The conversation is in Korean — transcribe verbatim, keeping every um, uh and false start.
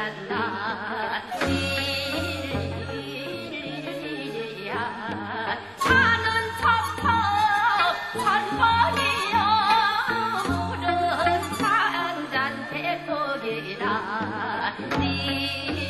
만나 이리야 사는 첩첩 선번이여 물은 산잔 대폭이라